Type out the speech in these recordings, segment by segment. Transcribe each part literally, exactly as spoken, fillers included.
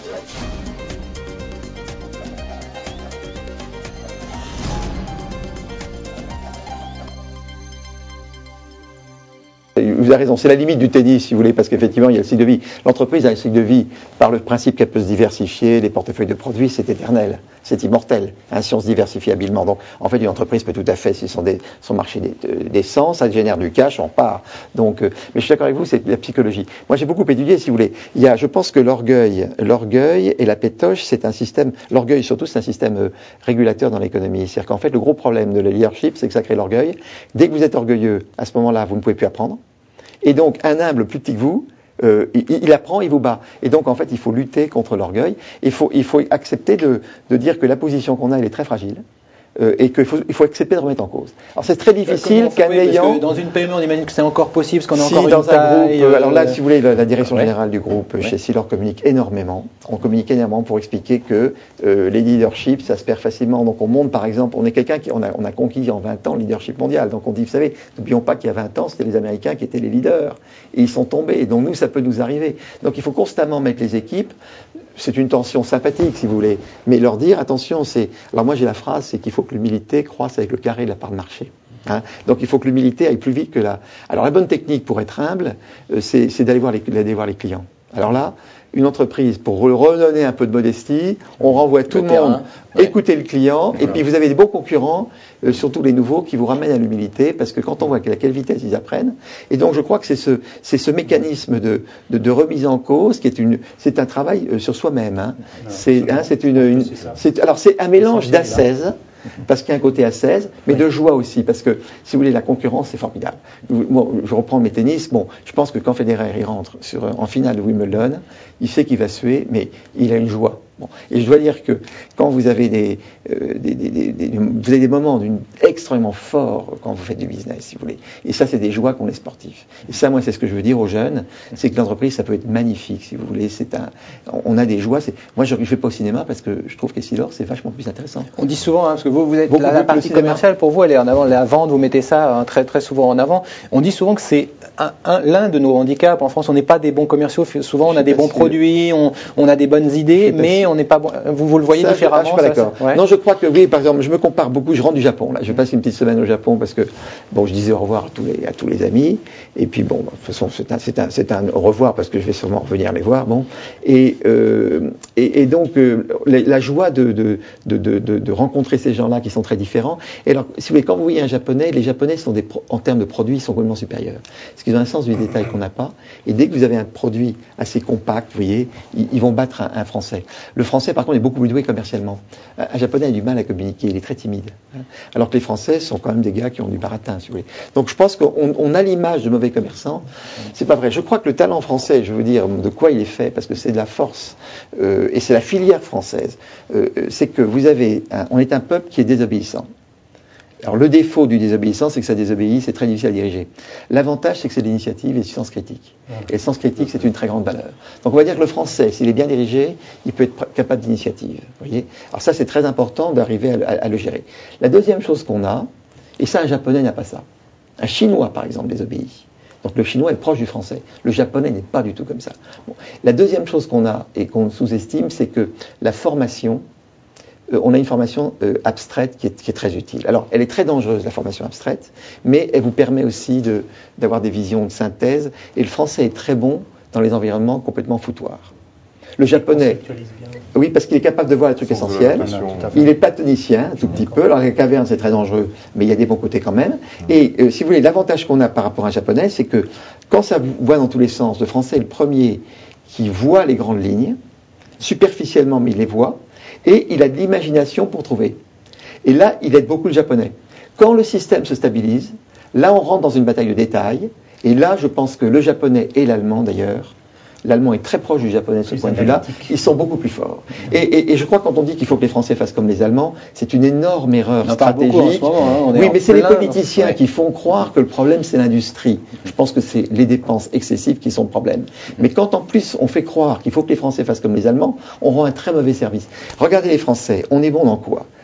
Vous avez raison, c'est la limite du tennis, si vous voulez, parce qu'effectivement, il y a le cycle de vie. L'entreprise a un cycle de vie par le principe qu'elle peut se diversifier, les portefeuilles de produits, c'est éternel, c'est immortel, hein, si on se diversifie habilement. Donc, en fait, une entreprise peut tout à fait, si son, dé, son marché descend, ça génère du cash, on part. Donc, euh, mais je suis d'accord avec vous, c'est la psychologie. Moi, j'ai beaucoup étudié, si vous voulez. Il y a, je pense que l'orgueil, l'orgueil et la pétoche, c'est un système, l'orgueil surtout, c'est un système euh, régulateur dans l'économie. C'est-à-dire qu'en fait, le gros problème de le leadership, c'est que ça crée l'orgueil. Dès que vous êtes orgueilleux, à ce moment-là, vous ne pouvez plus apprendre. Et donc, un humble plus petit que vous, euh, il, il apprend, il vous bat. Et donc, en fait, il faut lutter contre l'orgueil. Il faut, il faut accepter de, de dire que la position qu'on a, elle est très fragile. Euh, et qu'il faut, il faut accepter de remettre en cause. Alors c'est très difficile qu'en ayant... Dans une P M E, on imagine que c'est encore possible, parce qu'on a si, encore dans une taille... un groupe, euh, alors là, si vous voulez, la, la direction ouais. générale du groupe ouais. chez Silor communique énormément. On communique énormément pour expliquer que euh, les leaderships, ça se perd facilement. Donc on monte, par exemple, on est quelqu'un qui... On a, on a conquis en vingt ans le leadership mondial. Donc on dit, vous savez, n'oublions pas qu'il y a vingt ans, c'était les Américains qui étaient les leaders. Et ils sont tombés. Et donc nous, ça peut nous arriver. Donc il faut constamment mettre les équipes... C'est une tension sympathique, si vous voulez, mais leur dire, attention, c'est... Alors moi j'ai la phrase, c'est qu'il faut que l'humilité croisse avec le carré de la part de marché. Hein, donc il faut que l'humilité aille plus vite que la... Alors la bonne technique pour être humble, euh, c'est, c'est d'aller voir les, d'aller voir les clients. Alors là, une entreprise, pour redonner un peu de modestie, on renvoie tout le, le monde ouais. écouter le client, et puis vous avez des bons concurrents, euh, surtout les nouveaux, qui vous ramènent à l'humilité, parce que quand on voit à quelle vitesse ils apprennent, et donc je crois que c'est ce, c'est ce mécanisme de, de, de remise en cause qui est une, c'est un travail euh, sur soi-même. Hein. C'est, hein, c'est une, une c'est, alors c'est un mélange d'ascèse, parce qu'il y a un côté ascèse, mais oui. de joie aussi, parce que, si vous voulez, la concurrence, c'est formidable. Moi, je reprends mes tennis, bon, je pense que quand Federer, il rentre sur, en finale de Wimbledon, il sait qu'il va suer, mais il a une joie. Bon. Et je dois dire que quand vous avez des, euh, des, des, des, des, vous avez des moments d'une, extrêmement forts quand vous faites du business, si vous voulez. Et ça, c'est des joies qu'ont les sportifs. Et ça, moi, c'est ce que je veux dire aux jeunes, c'est que l'entreprise, ça peut être magnifique, si vous voulez. C'est un, on a des joies. C'est, moi, je ne vais pas au cinéma parce que je trouve qu'Essilor, c'est vachement plus intéressant. On dit souvent, hein, parce que vous, vous êtes la, la partie commerciale pour vous, elle est en avant, la vente, vous mettez ça hein, très, très souvent en avant. On dit souvent que c'est un, un, l'un de nos handicaps. En France, on n'est pas des bons commerciaux. Souvent, on a des bons produits, on, on a des bonnes idées, mais on n'est pas bon. Vous, vous le voyez ça, différemment. Je, ah, je suis pas d'accord. Ouais. Non, je crois que oui. Par exemple, je me compare beaucoup. Je rentre du Japon. Là, je passe une petite semaine au Japon parce que bon, je disais au revoir à tous les à tous les amis. Et puis bon, de toute façon, c'est un c'est un c'est un au revoir parce que je vais sûrement revenir les voir. Bon. Et euh, et, et donc euh, la, la joie de de, de de de rencontrer ces gens-là qui sont très différents. Et alors, si vous voulez, quand vous voyez un Japonais, les Japonais sont des en termes de produits, ils sont complètement supérieurs. Parce qu'ils ont un sens du détail qu'on n'a pas. Et dès que vous avez un produit assez compact, vous voyez, ils, ils vont battre un, un Français. Le Français, par contre, est beaucoup plus doué commercialement. Un Japonais a du mal à communiquer, il est très timide. Alors que les Français sont quand même des gars qui ont du baratin, si vous voulez. Donc je pense qu'on on a l'image de mauvais commerçants. C'est pas vrai. Je crois que le talent français, je veux dire de quoi il est fait, parce que c'est de la force, euh, et c'est la filière française, euh, c'est que vous avez, un, on est un peuple qui est désobéissant. Alors le défaut du désobéissant, c'est que ça désobéit, c'est très difficile à diriger. L'avantage, c'est que c'est de l'initiative et du sens critique. Et le sens critique, c'est une très grande valeur. Donc on va dire que le français, s'il est bien dirigé, il peut être capable d'initiative. Vous voyez ? Alors ça, c'est très important d'arriver à, à, à le gérer. La deuxième chose qu'on a, et ça, un Japonais n'a pas ça. Un Chinois, par exemple, désobéit. Donc le Chinois est proche du Français. Le Japonais n'est pas du tout comme ça. Bon. La deuxième chose qu'on a et qu'on sous-estime, c'est que la formation, Euh, on a une formation euh, abstraite qui est, qui est très utile. Alors, elle est très dangereuse, la formation abstraite, mais elle vous permet aussi de, d'avoir des visions de synthèse. Et le français est très bon dans les environnements complètement foutoirs. Le japonais, oui, parce qu'il est capable de voir les trucs essentiels. Il est platonicien, un tout petit peu. Alors, les cavernes, c'est très dangereux, mais il y a des bons côtés quand même. Et euh, si vous voulez, l'avantage qu'on a par rapport à un japonais, c'est que quand ça voit dans tous les sens, le français est le premier qui voit les grandes lignes, superficiellement, mais il les voit. Et il a de l'imagination pour trouver. Et là, il aide beaucoup le japonais. Quand le système se stabilise, là, on rentre dans une bataille de détails. Et là, je pense que le japonais et l'allemand, d'ailleurs, l'allemand est très proche du japonais de ce point de vue-là, ils sont beaucoup plus forts. Et, et, et je crois que quand on dit qu'il faut que les Français fassent comme les Allemands, c'est une énorme erreur on stratégique. En ce moment, hein, on est oui, mais c'est plein, les politiciens ouais. qui font croire que le problème, c'est l'industrie. Je pense que c'est les dépenses excessives qui sont le problème. Mais quand en plus on fait croire qu'il faut que les Français fassent comme les Allemands, on rend un très mauvais service. Regardez les Français, on est bon dans quoi ?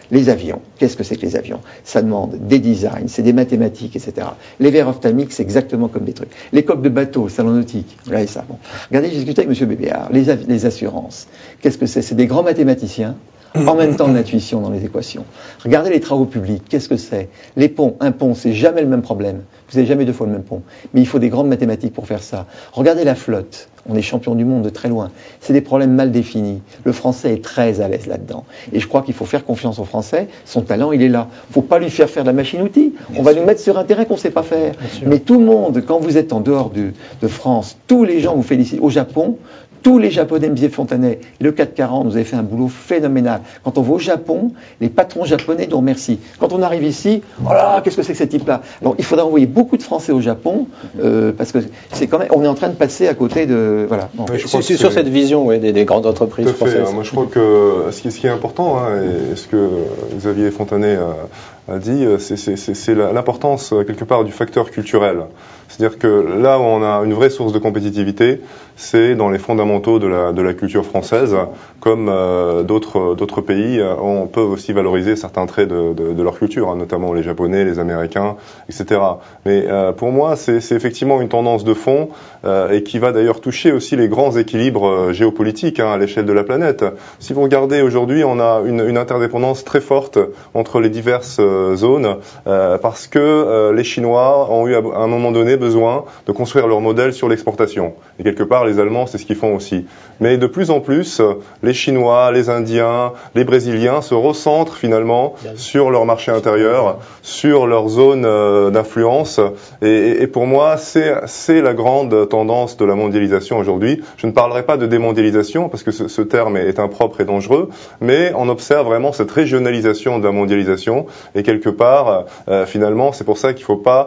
Les avions, qu'est-ce que c'est que les avions? Ça demande des designs, c'est des mathématiques, et cetera. Les verres ophtalmiques, c'est exactement comme des trucs. Les coques de bateau, salon nautique, regardez ça. Bon. Regardez, j'ai discuté avec M. Bébéard. Les, les assurances, qu'est-ce que c'est? C'est des grands mathématiciens, en même temps de l'intuition dans les équations. Regardez les travaux publics, qu'est-ce que c'est? Les ponts, un pont, c'est jamais le même problème. Vous n'avez jamais deux fois le même pont. Mais il faut des grandes mathématiques pour faire ça. Regardez la flotte. On est champion du monde de très loin. C'est des problèmes mal définis. Le Français est très à l'aise là-dedans. Et je crois qu'il faut faire confiance au Français. Son talent, il est là. Il ne faut pas lui faire faire de la machine-outil. On va nous mettre sur un terrain qu'on ne sait pas faire. Mais tout le monde, quand vous êtes en dehors du, de France, tous les gens vous félicitent. Au Japon, tous les Japonais me disaient Fontanet, le quatre quarante, vous avez fait un boulot phénoménal. Quand on va au Japon, les patrons japonais nous remercient. Quand on arrive ici, oh là, qu'est-ce que c'est que ce type-là? Alors, il faudra envoyer beaucoup de Français au Japon, euh, parce que c'est quand même, on est en train de passer à côté de, voilà. Bon. Oui, c'est sur cette vision, ouais, des, des grandes entreprises françaises. Moi, je crois que ce qui, ce qui est important, hein, et ce que Xavier Fontanet a, a dit, c'est l'importance quelque part du facteur culturel. C'est-à-dire que là où on a une vraie source de compétitivité, c'est dans les fondamentaux de la, de la culture française, comme euh, d'autres d'autres pays, on peut aussi valoriser certains traits de, de, de leur culture, hein, notamment les Japonais, les Américains, et cetera. Mais euh, pour moi, c'est effectivement une tendance de fond euh, et qui va d'ailleurs toucher aussi les grands équilibres euh, géopolitiques hein, à l'échelle de la planète. Si vous regardez aujourd'hui, on a une, une interdépendance très forte entre les diverses euh, zones euh, parce que euh, les Chinois ont eu à un moment donné besoin de construire leur modèle sur l'exportation. Et quelque part, les Allemands, c'est ce qu'ils font aussi. Mais de plus en plus, les Chinois, les Indiens, les Brésiliens se recentrent finalement sur leur marché intérieur, sur leur zone euh, d'influence. Et, et pour moi, c'est la grande tendance de la mondialisation aujourd'hui. Je ne parlerai pas de démondialisation, parce que ce, ce terme est, est impropre et dangereux, mais on observe vraiment cette régionalisation de la mondialisation. Et quelque part, euh, finalement, c'est pour ça qu'il ne faut pas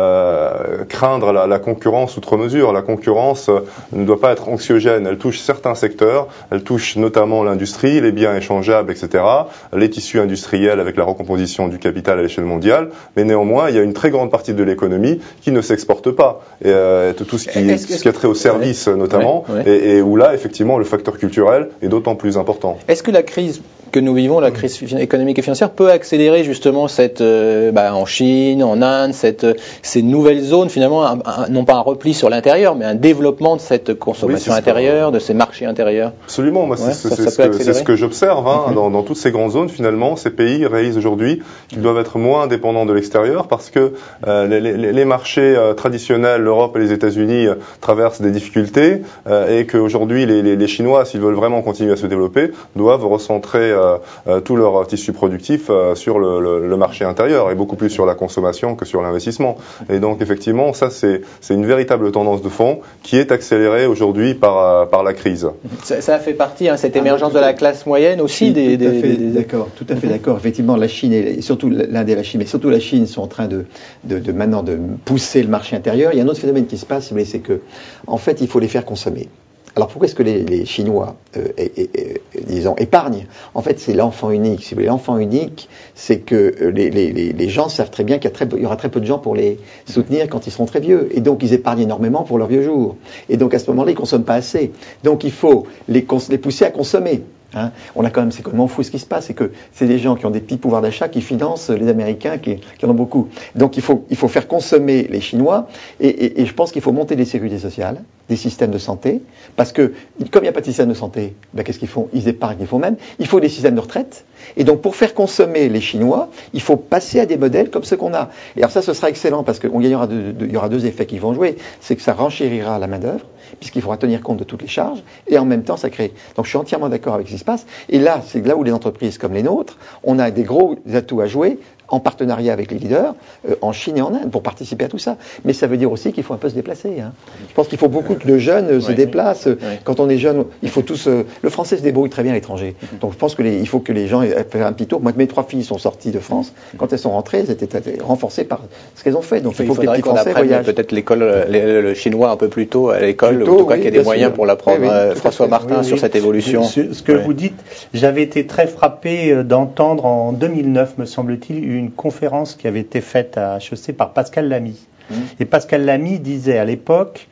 euh, craindre la, la concurrence outre mesure. La concurrence euh, ne doit pas être anxiogène. Elle touche certains secteurs, elle touche notamment l'industrie, les biens échangeables, et cetera, les tissus industriels avec la recomposition du capital à l'échelle mondiale, mais néanmoins, il y a une très grande partie de l'économie qui ne s'exporte pas. Et euh, tout ce qui, ce qui a trait aux services ouais, notamment, ouais, ouais. Et, et où là, effectivement, le facteur culturel est d'autant plus important. Est-ce que la crise que nous vivons, la crise économique et financière, peut accélérer justement cette, euh, bah, en Chine, en Inde, cette, ces nouvelles zones, finalement, un, un, non pas un repli sur l'intérieur, mais un développement de cette consommation oui, intérieure, de ces marchés intérieurs? Absolument, moi, ouais, c'est ce, ce que j'observe hein, mm-hmm. dans, dans toutes ces grandes zones. Finalement, ces pays réalisent aujourd'hui qu'ils doivent être moins dépendants de l'extérieur parce que euh, les, les, les marchés euh, traditionnels, l'Europe et les États-Unis euh, traversent des difficultés euh, et qu'aujourd'hui, les, les, les Chinois, s'ils veulent vraiment continuer à se développer, doivent recentrer euh, euh, tout leur tissu productif euh, sur le, le, le marché intérieur et beaucoup plus sur la consommation que sur l'investissement. Et donc, effectivement, ça, c'est une véritable tendance de fond qui est accélérée aujourd'hui par, par la crise. Ça, ça fait partie, hein, cette émergence ah, de la classe moyenne aussi si, des... Tout à des, fait des... d'accord, tout à fait d'accord. Effectivement, la Chine, et surtout l'Inde et la Chine, mais surtout la Chine sont en train de, de, de maintenant de pousser le marché intérieur. Il y a un autre phénomène qui se passe, c'est que, en fait, il faut les faire consommer. Alors pourquoi est-ce que les, les Chinois, euh, et, et, et, disons, épargnent? En fait, c'est l'enfant unique. Si vous voulez, l'enfant unique, c'est que les, les, les gens savent très bien qu'il y, y aura très peu de gens pour les soutenir quand ils seront très vieux. Et donc, ils épargnent énormément pour leurs vieux jours. Et donc, à ce moment-là, ils ne consomment pas assez. Donc, il faut les, les pousser à consommer. Hein, on a quand même, c'est complètement fou ce qui se passe, c'est que c'est des gens qui ont des petits pouvoirs d'achat qui financent les Américains qui, qui en ont beaucoup. Donc il faut, il faut faire consommer les Chinois et, et, et je pense qu'il faut monter des sécurités sociales, des systèmes de santé, parce que comme il n'y a pas de système de santé, ben, qu'est-ce qu'ils font? Ils épargnent, ils font même. Il faut des systèmes de retraite. Et donc pour faire consommer les Chinois, il faut passer à des modèles comme ceux qu'on a. Et alors ça, ce sera excellent parce qu'il y aura deux, deux, il y aura deux effets qui vont jouer. C'est que ça renchérira la main d'œuvre, puisqu'il faudra tenir compte de toutes les charges, et en même temps ça crée. Donc je suis entièrement d'accord avec ce qui se passe. Et là, c'est là où les entreprises comme les nôtres, on a des gros atouts à jouer en partenariat avec les leaders, euh, en Chine et en Inde, pour participer à tout ça. Mais ça veut dire aussi qu'il faut un peu se déplacer. Hein. Je pense qu'il faut beaucoup que de jeunes euh, se ouais, déplacent. Ouais. Quand on est jeune, il faut tous... Euh, le français se débrouille très bien à l'étranger. Mm-hmm. Donc je pense qu'il faut que les gens aient fait un petit tour. Moi, mes trois filles sont sorties de France. Quand elles sont rentrées, elles étaient renforcées par ce qu'elles ont fait. Donc il, il faut que les petits qu'on Français voyagent. Peut-être l'école, le chinois un peu plus tôt à l'école, en tout cas oui, qu'il y ait des moyens sûr. Pour l'apprendre. Oui, oui, François Martin, oui, oui. sur cette évolution. Ce, ce que ouais. vous dites, j'avais été très frappé d'entendre en deux mille neuf, me semble-t-il, une conférence qui avait été faite à H E C par Pascal Lamy. Mmh. Et Pascal Lamy disait à l'époque,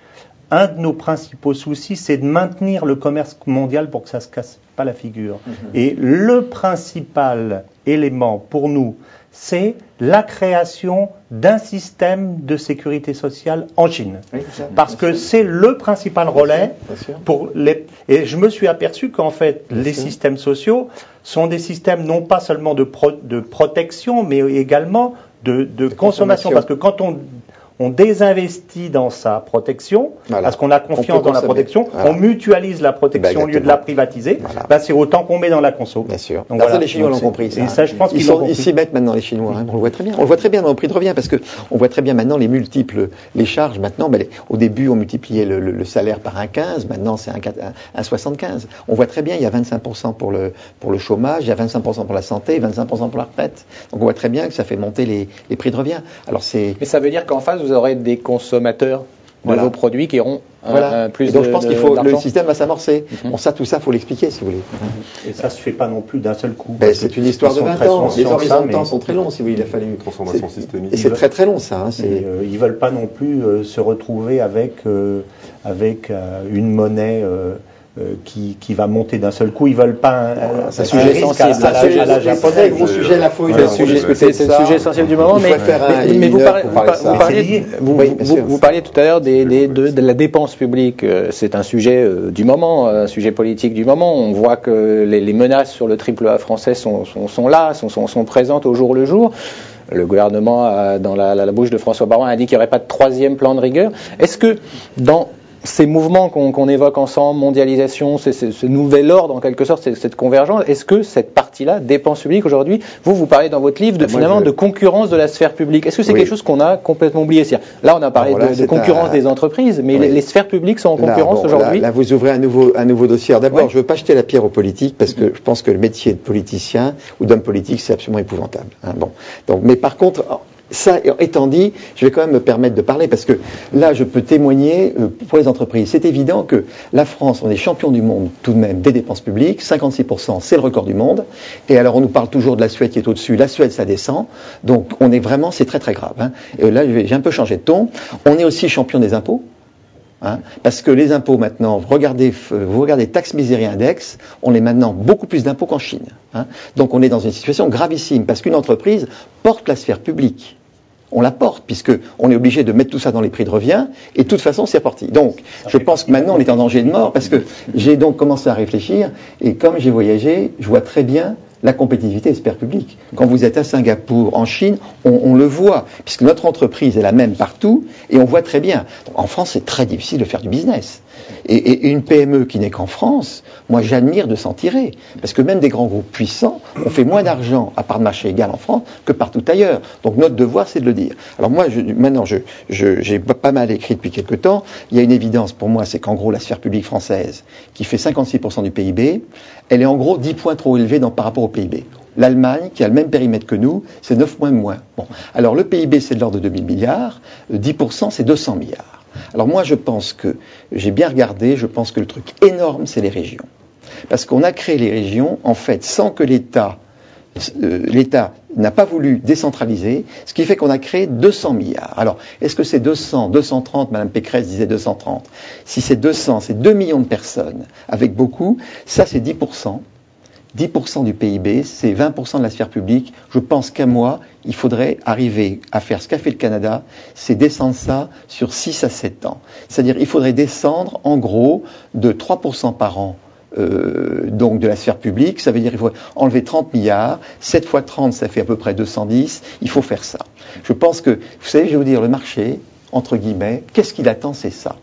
un de nos principaux soucis, c'est de maintenir le commerce mondial pour que ça ne se casse pas la figure. Mmh. Et le principal élément pour nous, c'est la création d'un système de sécurité sociale en Chine. Oui, parce que c'est le principal relais pour les... Et je me suis aperçu qu'en fait, bien les sûr. Systèmes sociaux sont des systèmes non pas seulement de, pro... de protection, mais également de, de consommation. consommation. Parce que quand on... on désinvestit dans sa protection, voilà. Parce qu'on a confiance dans la protection, voilà. On mutualise la protection ben, au lieu de la privatiser, voilà. Ben, c'est autant qu'on met dans la conso. Bien sûr. Donc, voilà. Ça, les Chinois l'ont compris. Ça. Et ça, je pense ils, qu'ils sont, ils s'y mettent maintenant, les Chinois. Hein. On le voit très bien. On le voit très bien dans le prix de revient, parce que on voit très bien maintenant les multiples, les charges. Maintenant, ben, les, au début, on multipliait le, le, le salaire par un virgule quinze. Maintenant, c'est un virgule soixante-quinze. On voit très bien, il y a vingt-cinq pour cent pour le pour le chômage, il y a vingt-cinq pour cent pour la santé, vingt-cinq pour cent pour la retraite. Donc, on voit très bien que ça fait monter les, les prix de revient. Alors, c'est. Mais ça veut dire qu'en face, vous aurez des consommateurs de voilà. vos produits qui auront voilà. un, plus donc de, je pense de, qu'il faut d'argent. Le système va s'amorcer. Mm-hmm. Bon, ça, tout ça, faut l'expliquer, si vous voulez. Et ça se fait pas non plus d'un seul coup. Ben, c'est une histoire de vingt ans. Les horizons de temps sont très longs, si vous voulez. Il a fallu une transformation systémique. Et c'est très très long, ça. Hein, c'est... Et, euh, ils veulent pas non plus euh, se retrouver avec euh, avec euh, une monnaie. Euh, Euh, qui, qui va monter d'un seul coup. Ils veulent pas un, voilà, un, un sujet sensible. À, à, la, à la japonaise. Gros sujet, la fouille. C'est le sujet essentiel du moment. Mais, mais, mais vous, parlez, vous, vous, parliez, vous, oui, vous, vous parliez tout à l'heure des, des, de, de la dépense publique. C'est un sujet euh, du moment, un sujet politique du moment. On voit que les, les menaces sur le triple A français sont, sont, sont là, sont, sont, sont présentes au jour le jour. Le gouvernement, a, dans la, la, la bouche de François Baron, a dit qu'il n'y aurait pas de troisième plan de rigueur. Est-ce que dans ces mouvements qu'on, qu'on évoque ensemble, mondialisation, c'est, c'est, ce nouvel ordre en quelque sorte, c'est, cette convergence, est-ce que cette partie-là, dépense publique aujourd'hui, vous, vous parlez dans votre livre de, finalement je... de concurrence de la sphère publique. Est-ce que c'est oui. quelque chose qu'on a complètement oublié? C'est-à-dire, là, on a parlé voilà, de, de concurrence un... des entreprises, mais oui. les, les sphères publiques sont en concurrence là, bon, aujourd'hui. Là, là, vous ouvrez un nouveau, un nouveau dossier. Alors, d'abord, oui. je ne veux pas jeter la pierre aux politiques, parce que je pense que le métier de politicien ou d'homme politique, c'est absolument épouvantable. Hein, bon. Donc, mais par contre, ça étant dit, je vais quand même me permettre de parler parce que là, je peux témoigner euh, pour les entreprises. C'est évident que la France, on est champion du monde tout de même des dépenses publiques. cinquante-six pour cent, c'est le record du monde. Et alors, on nous parle toujours de la Suède qui est au-dessus. La Suède, ça descend. Donc, on est vraiment, c'est très très grave. Hein. Et là, j'ai un peu changé de ton. On est aussi champion des impôts. Hein, parce que les impôts maintenant, regardez, vous regardez taxe miseria index, on est maintenant beaucoup plus d'impôts qu'en Chine. Hein. Donc on est dans une situation gravissime parce qu'une entreprise porte la sphère publique. On la porte puisqu'on est obligé de mettre tout ça dans les prix de revient et de toute façon c'est reparti. Donc je pense que maintenant on est en danger de mort parce que j'ai donc commencé à réfléchir et comme j'ai voyagé, je vois très bien la compétitivité des sphères publiques. Quand vous êtes à Singapour, en Chine, on, on le voit, puisque notre entreprise est la même partout, et on voit très bien. Donc, en France, c'est très difficile de faire du business. Et, et une P M E qui n'est qu'en France, moi j'admire de s'en tirer, parce que même des grands groupes puissants, on fait moins d'argent à part de marché égal en France que partout ailleurs. Donc notre devoir, c'est de le dire. Alors moi, je, maintenant, je, je, j'ai pas mal écrit depuis quelque temps. Il y a une évidence pour moi, c'est qu'en gros, la sphère publique française, qui fait cinquante-six pour cent du P I B, elle est en gros dix points trop élevée dans, par rapport au P I B. L'Allemagne, qui a le même périmètre que nous, c'est neuf points de moins. Bon. Alors le P I B, c'est de l'ordre de deux mille milliards, dix pour cent, c'est deux cents milliards. Alors moi, je pense que, j'ai bien regardé, je pense que le truc énorme, c'est les régions. Parce qu'on a créé les régions, en fait, sans que l'État, euh, l'État n'a pas voulu décentraliser, ce qui fait qu'on a créé deux cents milliards. Alors, est-ce que c'est deux cents, deux cent trente, Madame Pécresse disait deux cent trente. Si c'est deux cents, c'est deux millions de personnes, avec beaucoup, ça c'est dix pour cent. dix pour cent du P I B, c'est vingt pour cent de la sphère publique. Je pense qu'à moi, il faudrait arriver à faire ce qu'a fait le Canada, c'est descendre ça sur six à sept ans. C'est-à-dire, il faudrait descendre, en gros, de trois pour cent par an, euh, donc de la sphère publique. Ça veut dire qu'il faut enlever trente milliards. sept fois trente, ça fait à peu près deux cent dix. Il faut faire ça. Je pense que, vous savez, je vais vous dire, le marché, entre guillemets, qu'est-ce qu'il attend, c'est ça.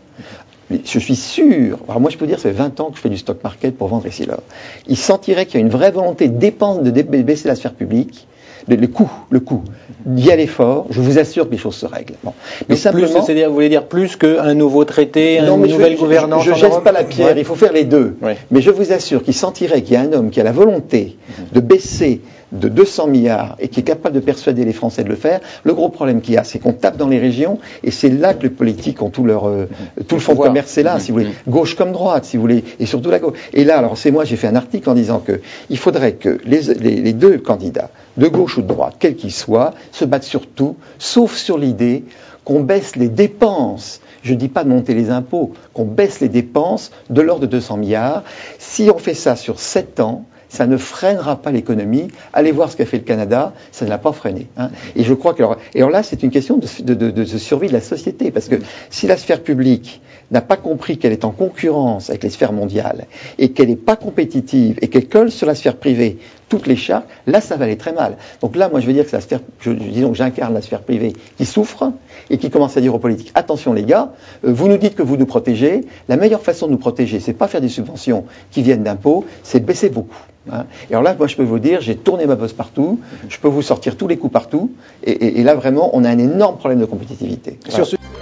Je suis sûr, alors moi je peux dire, ça fait vingt ans que je fais du stock market pour vendre ici là. Il sentirait qu'il y a une vraie volonté de dépense, de baisser la sphère publique, le, le coût, le coût, d'y aller fort. Je vous assure que les choses se règlent. Bon. Mais simplement, plus, c'est-à-dire, vous voulez dire plus qu'un nouveau traité, non, une nouvelle je, gouvernance. Je ne jette pas la pierre, ouais. Il faut faire les deux. Ouais. Mais je vous assure qu'il sentirait qu'il y a un homme qui a la volonté de baisser de deux cents milliards et qui est capable de persuader les Français de le faire. Le gros problème qu'il y a, c'est qu'on tape dans les régions et c'est là que les politiques ont tout leur euh, tout le fonds de commerce, c'est là, si vous voulez, gauche comme droite, si vous voulez, et surtout la gauche. Et là, alors c'est moi, j'ai fait un article en disant que il faudrait que les, les, les deux candidats, de gauche ou de droite, quels qu'ils soient, se battent sur tout, sauf sur l'idée qu'on baisse les dépenses Je ne dis pas de monter les impôts, qu'on baisse les dépenses de l'ordre de deux cents milliards. Si on fait ça sur sept ans, ça ne freinera pas l'économie. Allez voir ce qu'a fait le Canada, ça ne l'a pas freiné. Hein. Et je crois que, et alors là, c'est une question de, de, de, de survie de la société, parce que si la sphère publique n'a pas compris qu'elle est en concurrence avec les sphères mondiales et qu'elle n'est pas compétitive et qu'elle colle sur la sphère privée toutes les chartes, là, ça va aller très mal. Donc là, moi, je veux dire que c'est la sphère, je, disons que j'incarne la sphère privée qui souffre et qui commence à dire aux politiques, attention les gars, euh, vous nous dites que vous nous protégez, la meilleure façon de nous protéger, c'est pas faire des subventions qui viennent d'impôts, c'est de baisser beaucoup. Hein. Et alors là, moi, je peux vous dire, j'ai tourné ma bosse partout, je peux vous sortir tous les coups partout, et, et, et là, vraiment, on a un énorme problème de compétitivité. Voilà. Sur ce...